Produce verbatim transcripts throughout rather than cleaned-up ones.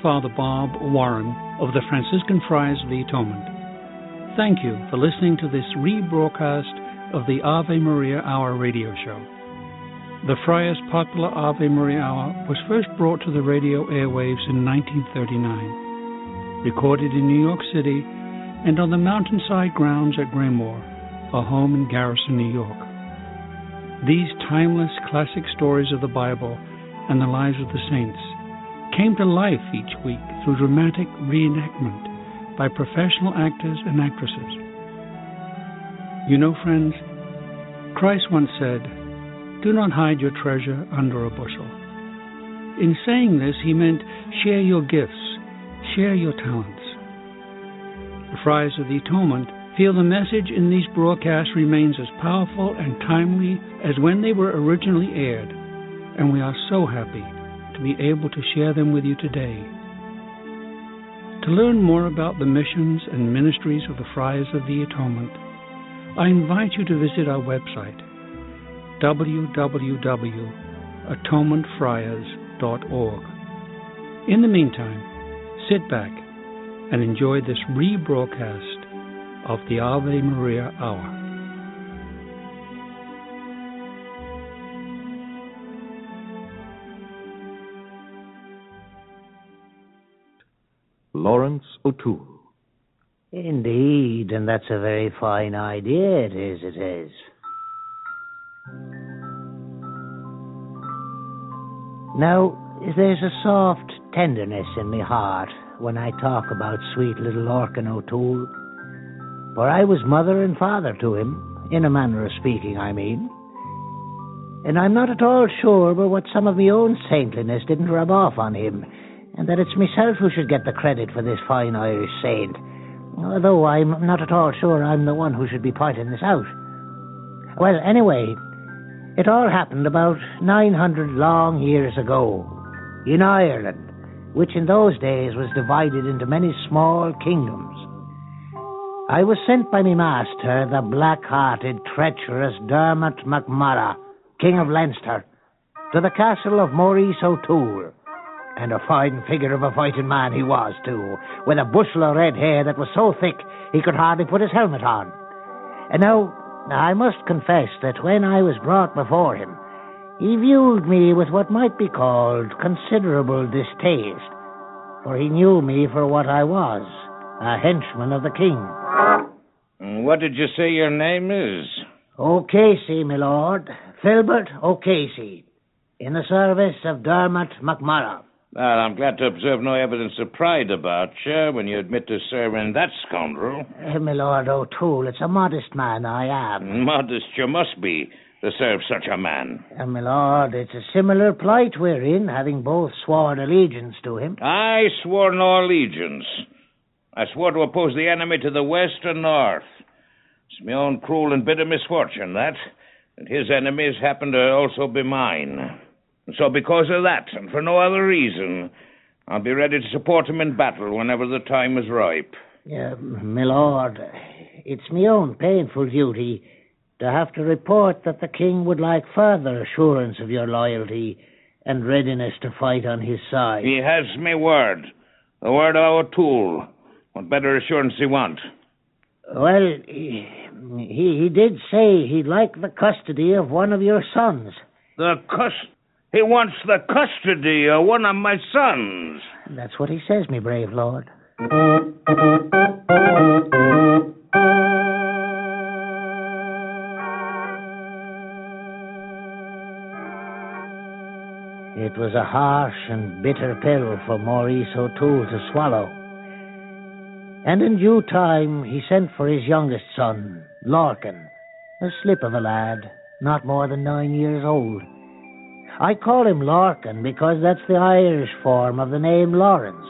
Father Bob Warren of the Franciscan Friars of the Atonement. Thank you for listening to this rebroadcast of the Ave Maria Hour radio show. The Friars' popular Ave Maria Hour was first brought to the radio airwaves in nineteen thirty-nine, recorded in New York City and on the mountainside grounds at Graymoor, a home in Garrison, New York. These timeless classic stories of the Bible and the lives of the saints came to life each week through dramatic reenactment by professional actors and actresses. You know, friends, Christ once said, "Do not hide your treasure under a bushel." In saying this, he meant share your gifts, share your talents. The Friars of the Atonement feel the message in these broadcasts remains as powerful and timely as when they were originally aired, and we are so happy to be able to share them with you today. To learn more about the missions and ministries of the Friars of the Atonement, I invite you to visit our website, w w w dot atonement friars dot org. In the meantime, sit back and enjoy this rebroadcast of the Ave Maria Hour. Lawrence O'Toole. Indeed, and that's a very fine idea, it is, it is. Now, there's a soft tenderness in my heart when I talk about sweet little Lorcan O'Toole, for I was mother and father to him, in a manner of speaking, I mean. And I'm not at all sure but what some of my own saintliness didn't rub off on him, and that it's myself who should get the credit for this fine Irish saint, although I'm not at all sure I'm the one who should be pointing this out. Well, anyway, it all happened about nine hundred long years ago, in Ireland, which in those days was divided into many small kingdoms. I was sent by me master, the black-hearted, treacherous Dermot MacMurrough, King of Leinster, to the castle of Maurice O'Toole. And a fine figure of a fighting man he was, too, with a bushel of red hair that was so thick he could hardly put his helmet on. And now, I must confess that when I was brought before him, he viewed me with what might be called considerable distaste, for he knew me for what I was, a henchman of the king. What did you say your name is? O'Casey, my lord. Filbert O'Casey, in the service of Dermot MacMurrough. Well, I'm glad to observe no evidence of pride about you when you admit to serving that scoundrel. Uh, my Lord O'Toole, it's a modest man I am. Modest you must be to serve such a man. Uh, my Lord, it's a similar plight we're in, having both sworn allegiance to him. I swore no allegiance. I swore to oppose the enemy to the west and north. It's my own cruel and bitter misfortune, that, and his enemies happen to also be mine. And so because of that, and for no other reason, I'll be ready to support him in battle whenever the time is ripe. Yeah, my lord, it's my own painful duty to have to report that the king would like further assurance of your loyalty and readiness to fight on his side. He has me word. The word of O'Toole. What better assurance he want? Well, he, he, he did say he'd like the custody of one of your sons. The custody? He wants the custody of one of my sons. That's what he says, me brave lord. It was a harsh and bitter pill for Maurice O'Toole to swallow. And in due time he sent for his youngest son, Lorcan, a slip of a lad, not more than nine years old. I call him Lorcan because that's the Irish form of the name Lawrence.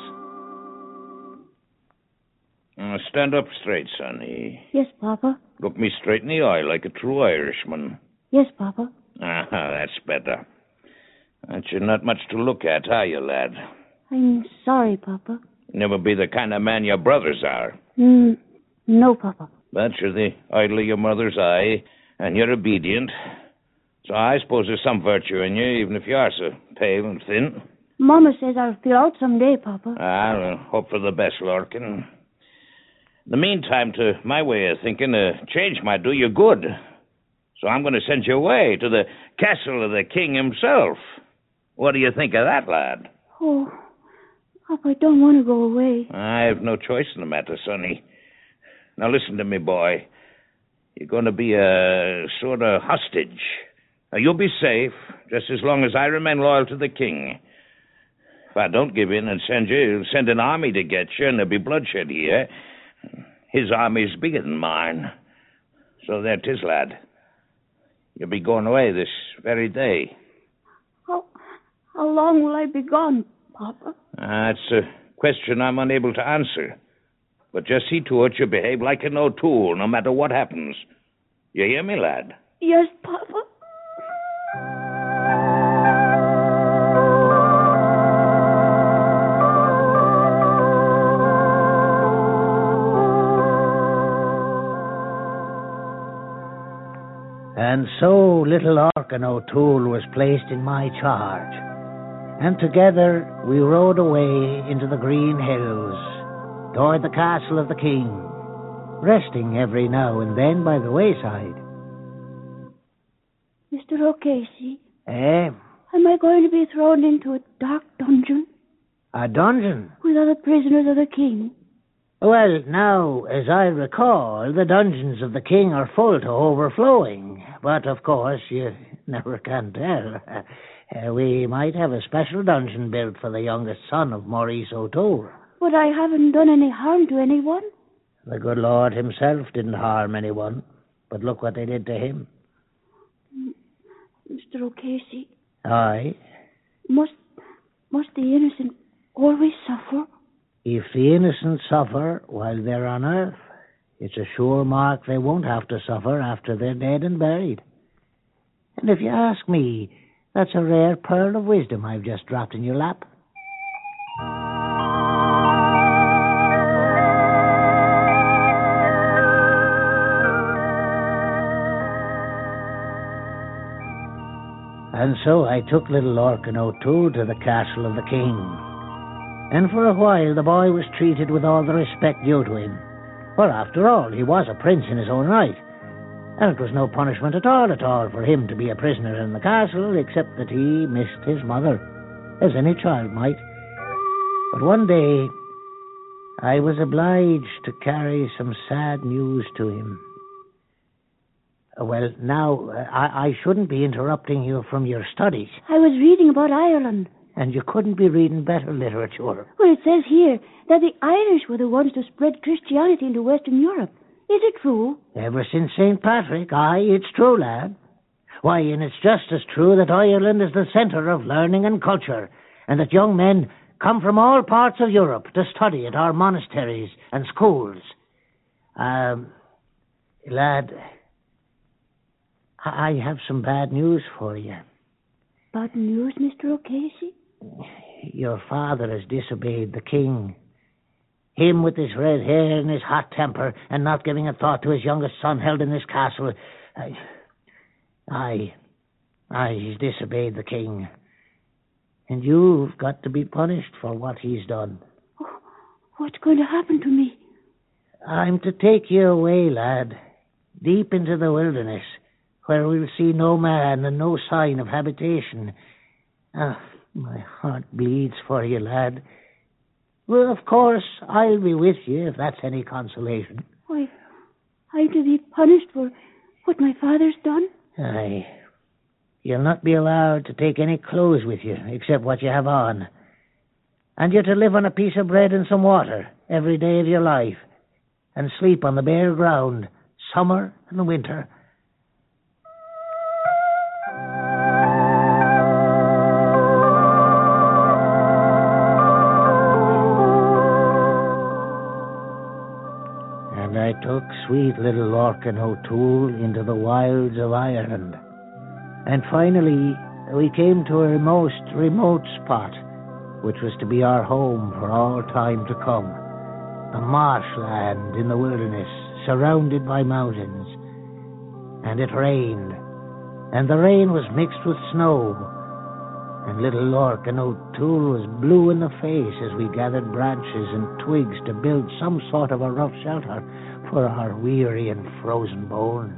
Uh, stand up straight, sonny. Yes, Papa. Look me straight in the eye like a true Irishman. Yes, Papa. Ah, that's better. Aren't you not much to look at, are you, lad? I'm sorry, Papa. Never be the kind of man your brothers are. Mm, no, Papa. But you're the idol of your mother's eye, and you're obedient. So I suppose there's some virtue in you, even if you are so pale and thin. Mama says I'll feel out someday, Papa. I'll hope for the best, Lorcan. In the meantime, to my way of thinking, a change might do you good. So I'm going to send you away to the castle of the king himself. What do you think of that, lad? Oh, Papa, I don't want to go away. I have no choice in the matter, Sonny. Now listen to me, boy. You're going to be a sort of hostage. Now, you'll be safe just as long as I remain loyal to the king. If I don't give in and send you, he'll send an army to get you, and there'll be bloodshed here. His army's bigger than mine. So there 'tis, lad. You'll be going away this very day. How, how long will I be gone, Papa? That's a question I'm unable to answer. But just see to it you behave like an O'Toole, no matter what happens. You hear me, lad? Yes, Papa. And so little Orcan O'Toole was placed in my charge, and together we rode away into the green hills toward the castle of the king, resting every now and then by the wayside. Mister O'Casey, Eh? am I going to be thrown into a dark dungeon A dungeon? with other prisoners of the king? Well, now, as I recall, the dungeons of the king are full to overflowing. But, of course, you never can tell. Uh, we might have a special dungeon built for the youngest son of Maurice O'Toole. But I haven't done any harm to anyone. The good Lord himself didn't harm anyone. But look what they did to him. Mister O'Casey, Aye. must, must the innocent always suffer? If the innocent suffer while they're on earth, it's a sure mark they won't have to suffer after they're dead and buried. And if you ask me, that's a rare pearl of wisdom I've just dropped in your lap. And so I took little Orcan O'Toole to the castle of the king. And for a while the boy was treated with all the respect due to him. For after all, he was a prince in his own right. And it was no punishment at all at all for him to be a prisoner in the castle, except that he missed his mother, as any child might. But one day, I was obliged to carry some sad news to him. Well, now, I, I shouldn't be interrupting you from your studies. I was reading about Ireland. And you couldn't be reading better literature. Well, it says here that the Irish were the ones to spread Christianity into Western Europe. Is it true? Ever since Saint Patrick, aye, it's true, lad. Why, and it's just as true that Ireland is the centre of learning and culture, and that young men come from all parts of Europe to study at our monasteries and schools. Um, lad, I have some bad news for you. Bad news, Mister O'Casey? Your father has disobeyed the king. Him with his red hair and his hot temper, and not giving a thought to his youngest son held in this castle. I, I, I, he's disobeyed the king. And you've got to be punished for what he's done. Oh, what's going to happen to me? I'm to take you away, lad, deep into the wilderness, where we'll see no man and no sign of habitation. Ah, my heart bleeds for you, lad. Well, of course, I'll be with you, if that's any consolation. Why, I'm to be punished for what my father's done? Aye. You'll not be allowed to take any clothes with you, except what you have on. And you're to live on a piece of bread and some water every day of your life, and sleep on the bare ground, summer and winter. I took sweet little Orcan O'Toole into the wilds of Ireland. And finally, we came to a most remote spot, which was to be our home for all time to come. A marshland in the wilderness, surrounded by mountains. And it rained, and the rain was mixed with snow. and little Lorcan O'Toole was blue in the face as we gathered branches and twigs to build some sort of a rough shelter for our weary and frozen bones.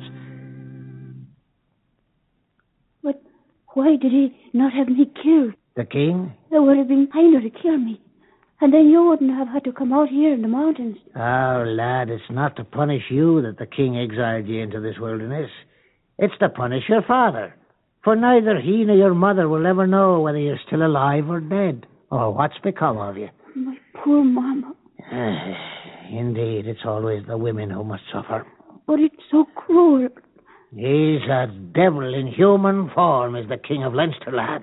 But why did he not have me killed? The king? It would have been kinder to kill me. And then you wouldn't have had to come out here in the mountains. Oh, lad, it's not to punish you that the king exiled you into this wilderness. It's to punish your father. For neither he nor your mother will ever know whether you're still alive or dead, or what's become of you. My poor mama. Indeed, it's always the women who must suffer. But it's so cruel. He's a devil in human form, is the King of Leinster, lad.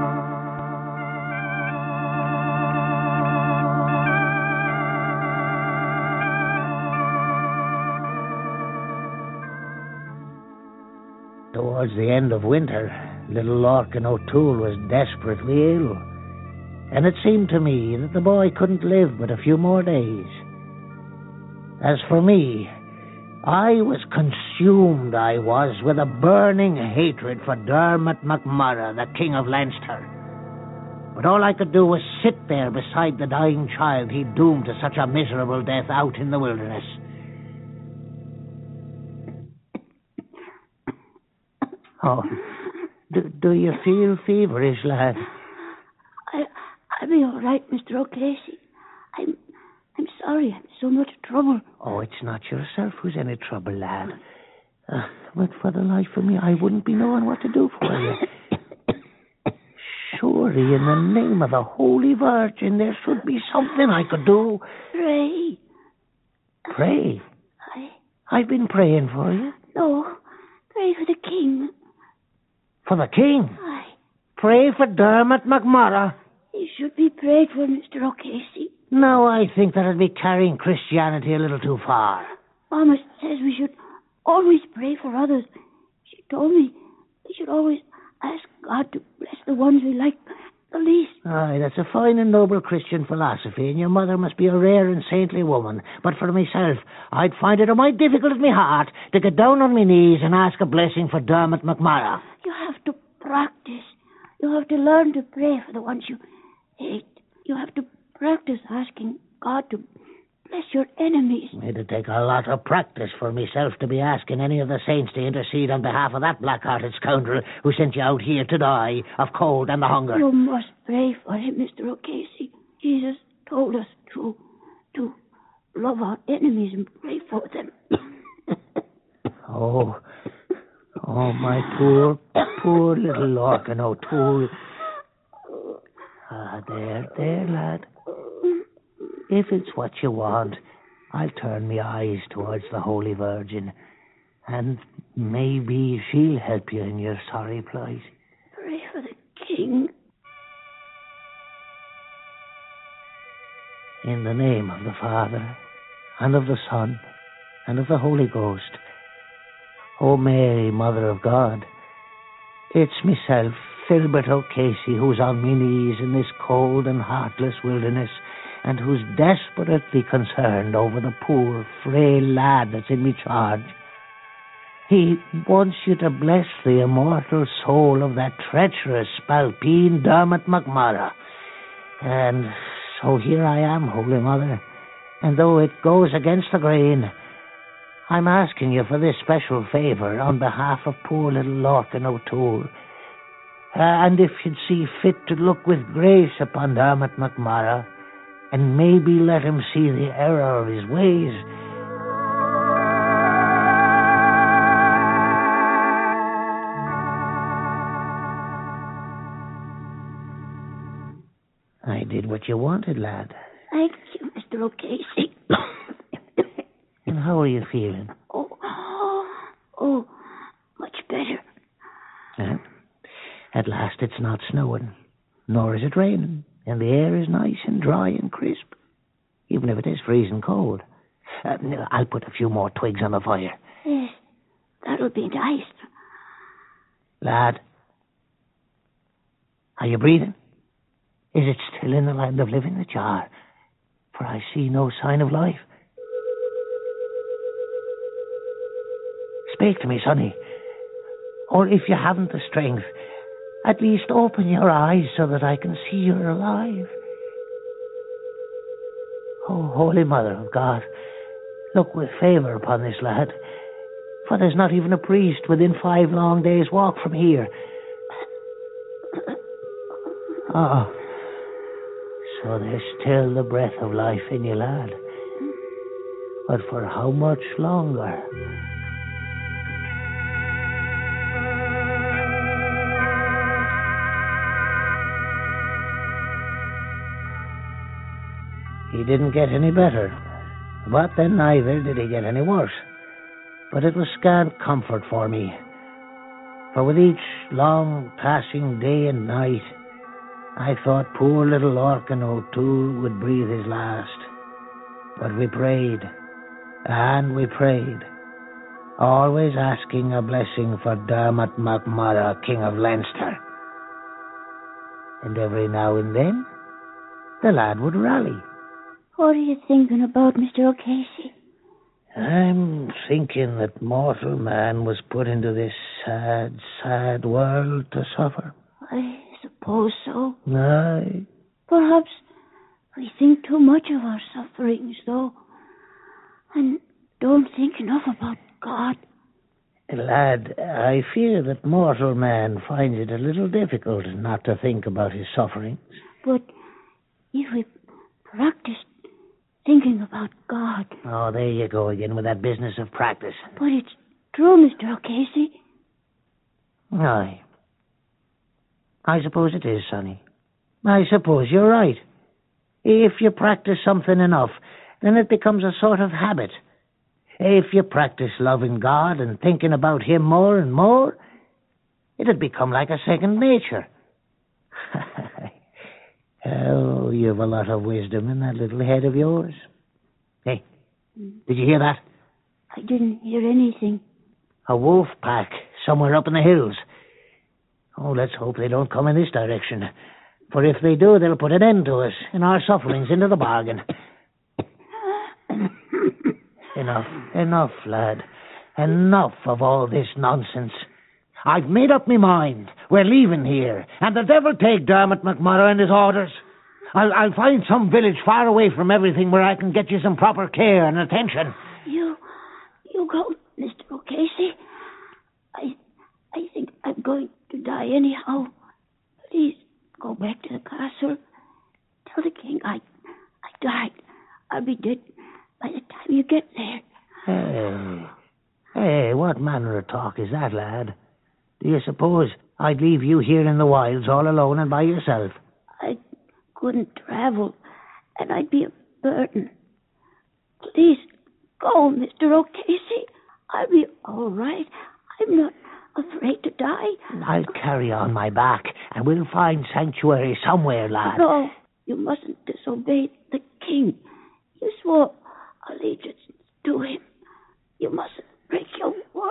Towards the end of winter, little Lorcan O'Toole was desperately ill, and it seemed to me that the boy couldn't live but a few more days. As for me, I was consumed, I was, with a burning hatred for Dermot MacMurrough, the King of Leinster. But all I could do was sit there beside the dying child he'd doomed to such a miserable death out in the wilderness. Oh, do, do you feel feverish, lad? I, I'll be all right, Mister O'Casey. I'm, I'm sorry I'm so much trouble. Oh, it's not yourself who's any trouble, lad. Uh, but for the life of me, I wouldn't be knowing what to do for you. Surely, in the name of the Holy Virgin, there should be something I could do. Pray. Pray? I... I've been praying for you. No, pray for the king. For the king? Aye. Pray for Dermot MacMurrough. He should be prayed for, Mister O'Casey. No, I think that'd be carrying Christianity a little too far. Mama says we should always pray for others. She told me we should always ask God to bless the ones we like the least. Aye, that's a fine and noble Christian philosophy, and your mother must be a rare and saintly woman. But for myself, I'd find it a mite difficult in my heart to get down on my knees and ask a blessing for Dermot MacMurrough. You have to practice. You have to learn to pray for the ones you hate. You have to practice asking God to bless your enemies. It'd take a lot of practice for myself to be asking any of the saints to intercede on behalf of that black-hearted scoundrel who sent you out here to die of cold and the hunger. You must pray for him, Mister O'Casey. Jesus told us to, to love our enemies and pray for them. oh, oh, my poor, poor little Lorcan O'Toole. Ah, there, there, lad. If it's what you want, I'll turn my eyes towards the Holy Virgin, and maybe she'll help you in your sorry plight. Pray for the king. In the name of the Father, and of the Son, and of the Holy Ghost. O Mary, Mother of God, it's myself, Philbert O'Casey, who's on me knees in this cold and heartless wilderness, and who's desperately concerned over the poor, frail lad that's in me charge. He wants you to bless the immortal soul of that treacherous spalpeen Dermot MacMurrough. And so here I am, Holy Mother, and though it goes against the grain, I'm asking you for this special favour on behalf of poor little Lorcan O'Toole. Uh, and if you'd see fit to look with grace upon Dermot MacMurrough, and maybe let him see the error of his ways. I did what you wanted, lad. Thank you, Mister O'Casey. And how are you feeling? Oh, oh, oh, much better. Uh, at last it's not snowing, nor is it raining. And the air is nice and dry and crisp, even if it is freezing cold. Uh, I'll put a few more twigs on the fire. Yes, that'll be nice. Lad, are you breathing? Is it still in the land of living, the jar? For I see no sign of life. Speak to me, sonny. Or if you haven't the strength, At least open your eyes so that I can see you're alive. Oh, Holy Mother of God, look with favour upon this lad, for there's not even a priest within five long days' walk from here. Oh, so there's still the breath of life in you, lad. But for how much longer? He didn't get any better, but then neither did he get any worse. But it was scant comfort for me, for with each long passing day and night, I thought poor little Lorcan O'Toole would breathe his last. But we prayed, and we prayed, always asking a blessing for Dermot MacMurrough, King of Leinster. And every now and then, the lad would rally. What are you thinking about, Mister O'Casey? I'm thinking that mortal man was put into this sad, sad world to suffer. I suppose so. Aye. Perhaps we think too much of our sufferings, though, and don't think enough about God. Lad, I fear that mortal man finds it a little difficult not to think about his sufferings. But if we practiced thinking about God... Oh, there you go again with that business of practice. But it's true, Mister O'Casey. Aye. I suppose it is, Sonny. I suppose you're right. If you practice something enough, then it becomes a sort of habit. If you practice loving God and thinking about Him more and more, it'd become like a second nature. Oh, you've a lot of wisdom in that little head of yours. Hey, did you hear that? I didn't hear anything. A wolf pack somewhere up in the hills. Oh, let's hope they don't come in this direction. For if they do, they'll put an end to us and our sufferings into the bargain. Enough, enough, lad. Enough of all this nonsense. I've made up my mind. We're leaving here, and the devil take Dermot MacMurrough and his orders. I'll, I'll find some village far away from everything where I can get you some proper care and attention. You, you go, Mister O'Casey. I, I think I'm going to die anyhow. Please go back to the castle. Tell the king I, I died. I'll be dead by the time you get there. Hey, hey, what manner of talk is that, lad? Do you suppose I'd leave you here in the wilds all alone and by yourself? I couldn't travel, and I'd be a burden. Please go, Mister O'Casey. I'll be all right. I'm not afraid to die. I'll carry on my back, and we'll find sanctuary somewhere, lad. No, you mustn't disobey the king. You swore allegiance to him. You mustn't break your word.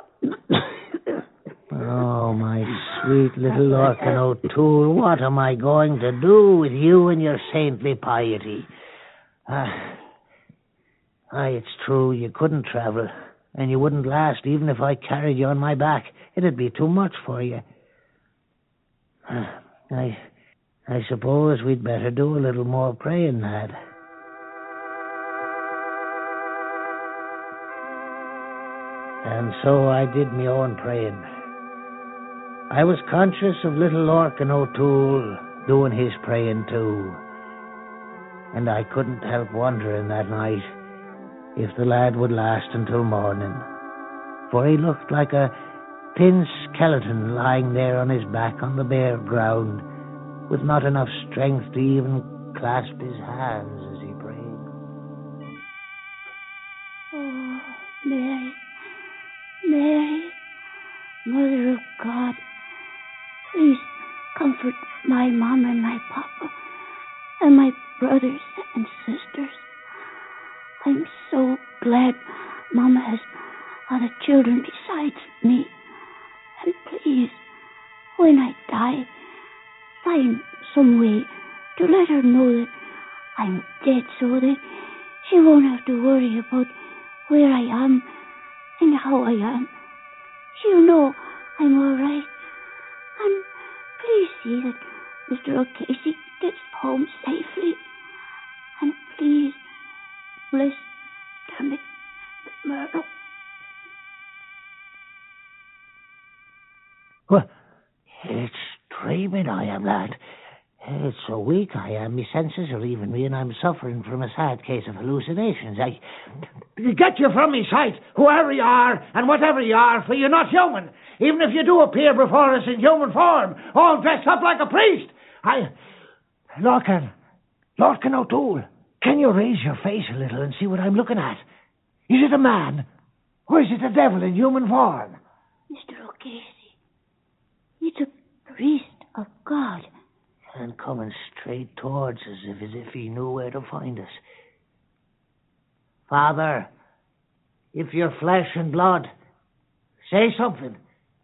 Oh, my sweet little Lorcan O'Toole, what am I going to do with you and your saintly piety? Ah, aye, it's true, you couldn't travel, and you wouldn't last even if I carried you on my back. It'd be too much for you. Ah, I, I suppose we'd better do a little more praying, lad. And so I did my own praying. I was conscious of little Lorcan O'Toole doing his praying too. And I couldn't help wondering that night if the lad would last until morning. For he looked like a thin skeleton lying there on his back on the bare ground, with not enough strength to even clasp his hands as he prayed. Oh, Mary, Mary, Mother of God, please comfort my mom and my papa and my brothers and sisters. I'm so glad Mama has other children besides me. And please, when I die, find some way to let her know that I'm dead so that she won't have to worry about where I am and how I am. She'll know I'm all right. And please see that Mister O'Casey gets home safely. And please bless Dermot McMurdo. Well, it's dreaming I am, lad. It's so weak I am, my senses are leaving me, and I'm suffering from a sad case of hallucinations. I... Get you from me sight, whoever you are, and whatever you are, for you're not human, even if you do appear before us in human form, all dressed up like a priest. I... Larkin, Larkin O'Toole, can you raise your face a little and see what I'm looking at? Is it a man, or is it a devil in human form? Mister O'Casey, it's a priest of God. And coming straight towards us if, as if he knew where to find us. Father, if you're flesh and blood, say something.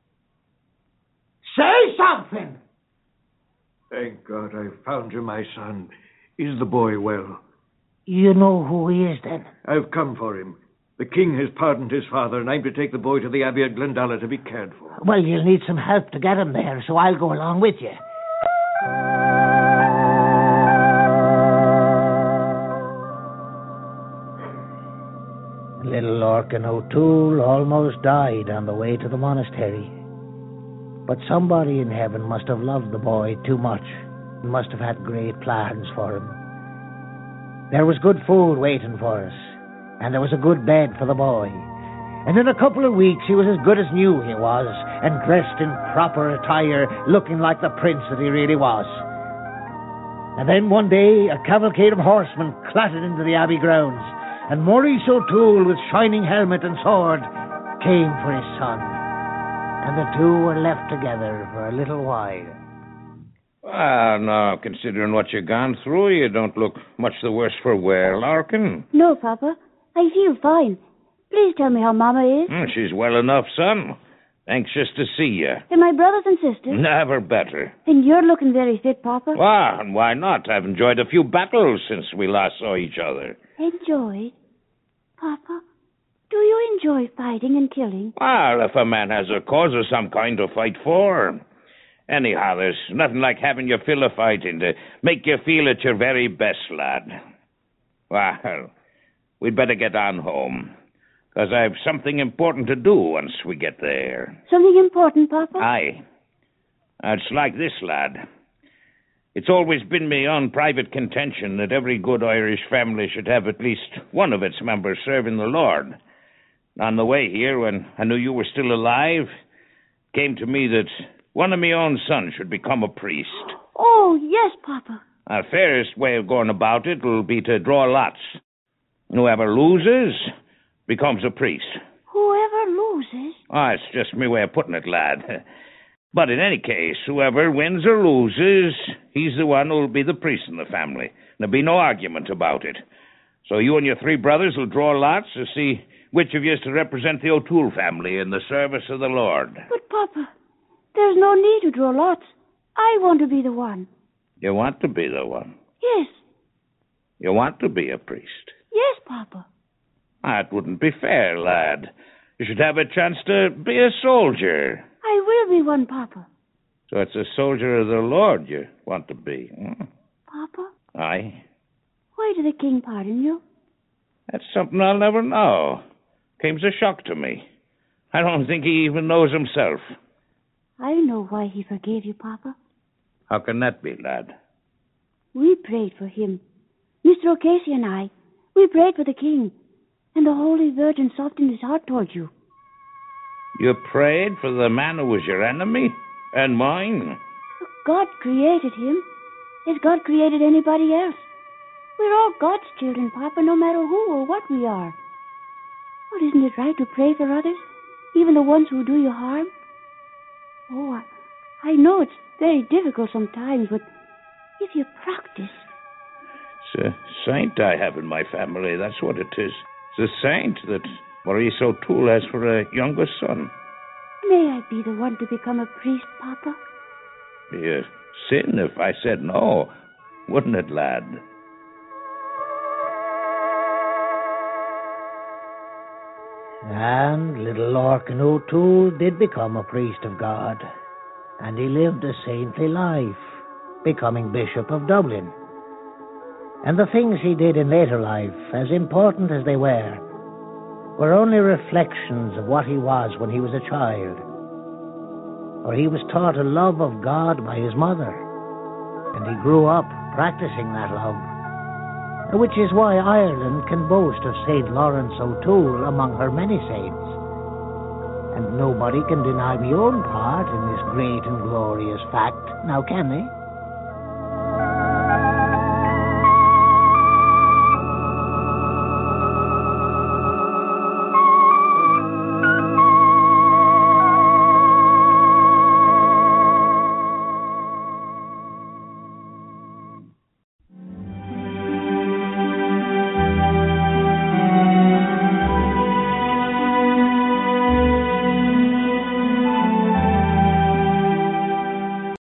Say something! Thank God I've found you, my son. Is the boy well? You know who he is, then? I've come for him. The king has pardoned his father, and I'm to take the boy to the Abbey of Glendalla to be cared for. Well, you'll need some help to get him there, so I'll go along with you. Little Larkin O'Toole almost died on the way to the monastery. But somebody in heaven must have loved the boy too much and must have had great plans for him. There was good food waiting for us, and there was a good bed for the boy. And in a couple of weeks he was as good as new, he was, and dressed in proper attire, looking like the prince that he really was. And then one day a cavalcade of horsemen clattered into the abbey grounds, and Maurice O'Toole, with shining helmet and sword, came for his son. And the two were left together for a little while. Well, now, considering what you've gone through, you don't look much the worse for wear, Larkin. No, Papa. I feel fine. Please tell me how Mama is. Mm, she's well enough, son. Anxious to see you. And my brothers and sisters? Never better. And you're looking very fit, Papa. Well, and why not? I've enjoyed a few battles since we last saw each other. Enjoyed? Papa, do you enjoy fighting and killing? Well, if a man has a cause of some kind to fight for. Anyhow, there's nothing like having your fill of fighting to make you feel at your very best, lad. Well, we'd better get on home, because I've something important to do once we get there. Something important, Papa? Aye. It's like this, lad. It's always been my own private contention that every good Irish family should have at least one of its members serving the Lord. On the way here, when I knew you were still alive, it came to me that one of my own sons should become a priest. Oh, yes, Papa. The fairest way of going about it will be to draw lots. Whoever loses becomes a priest. Whoever loses? Ah, it's just my way of putting it, lad. But in any case, whoever wins or loses, he's the one who'll be the priest in the family. There'll be no argument about it. So you and your three brothers will draw lots to see which of you is to represent the O'Toole family in the service of the Lord. But, Papa, there's no need to draw lots. I want to be the one. You want to be the one? Yes. You want to be a priest? Yes, Papa. That wouldn't be fair, lad. You should have a chance to be a soldier. I will be one, Papa. So it's a soldier of the Lord you want to be, hmm? Papa? Aye. Why did the king pardon you? That's something I'll never know. Came as a shock to me. I don't think he even knows himself. I know why he forgave you, Papa. How can that be, lad? We prayed for him. Mister O'Casey and I. We prayed for the king. And the Holy Virgin softened his heart towards you. You prayed for the man who was your enemy? And mine? God created him, as God created anybody else. We're all God's children, Papa, no matter who or what we are. Well, isn't it right to pray for others, even the ones who do you harm? Oh, I, I know it's very difficult sometimes, but if you practice... It's a saint I have in my family, that's what it is. It's a saint that Maurice O'Toole has for a younger son. May I be the one to become a priest, Papa? Be a sin if I said no, wouldn't it, lad? And little Larkin O'Toole did become a priest of God. and he lived a saintly life, becoming Bishop of Dublin. And the things he did in later life, as important as they were, were only reflections of what he was when he was a child. For he was taught a love of God by his mother, and he grew up practicing that love, which is why Ireland can boast of Saint Lawrence O'Toole among her many saints. And nobody can deny my own part in this great and glorious fact, now can they?